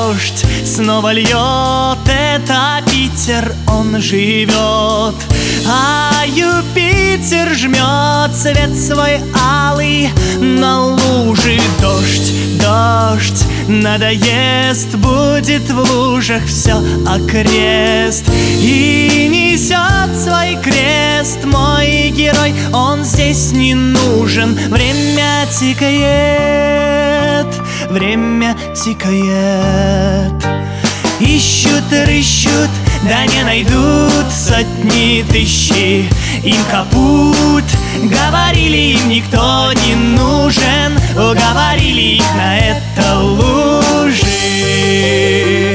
дождь снова льет, это Питер, он живет. А Юпитер жмет цвет свой алый на лужи. Дождь, дождь, надоест, будет в лужах все окрест. И несет свой крест мой герой, он здесь не нужен. Время тикает, время тикает. Ищут, рыщут, да не найдут сотни тысячи. Им капут, говорили, им никто не нужен. Уговорили их на это лужи.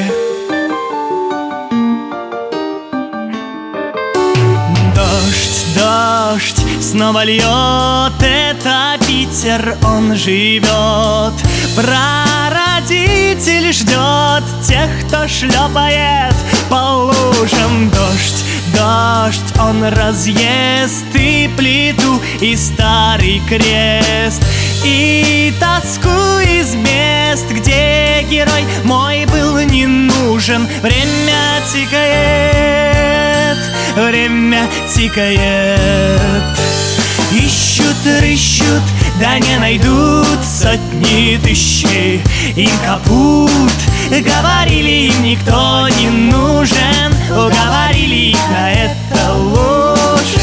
Дождь, дождь снова льет, это Питер, он живет. Прародитель ждет тех, кто шлепает по лужам. Дождь, дождь, он разъест и плиту, и старый крест, и тоску из мест, где герой мой был не нужен. Время тикает, время тикает. Ищут, рыщут, да не найдут сотни тысячи. Им капут, говорили, им никто не нужен. Уговорили их на это лужи.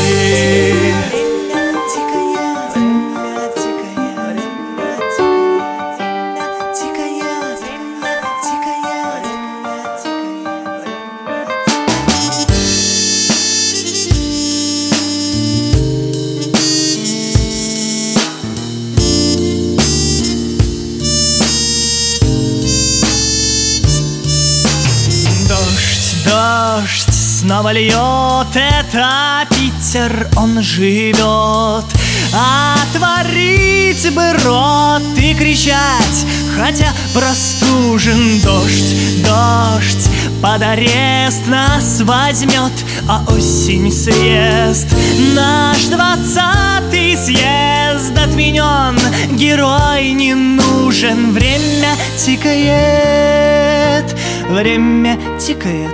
Дождь снова льет, это Питер, он живет. Отворить бы рот и кричать, хотя простужен. Дождь, дождь под арест нас возьмет, а осень съест. Наш 20-й съезд отменен, герой не нужен. Время тикает, время тикает.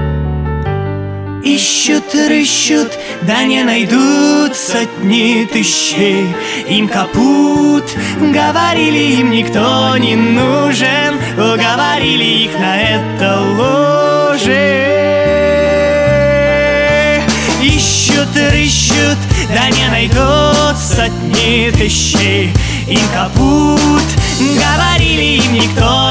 Ищут, рыщут, да не найдут сотни тысячи. Им капут, говорили, им никто не нужен. Уговорили их на это лужи. Ищут, рыщут, да не найдут сотни тысячи. Им капут, говорили, им никто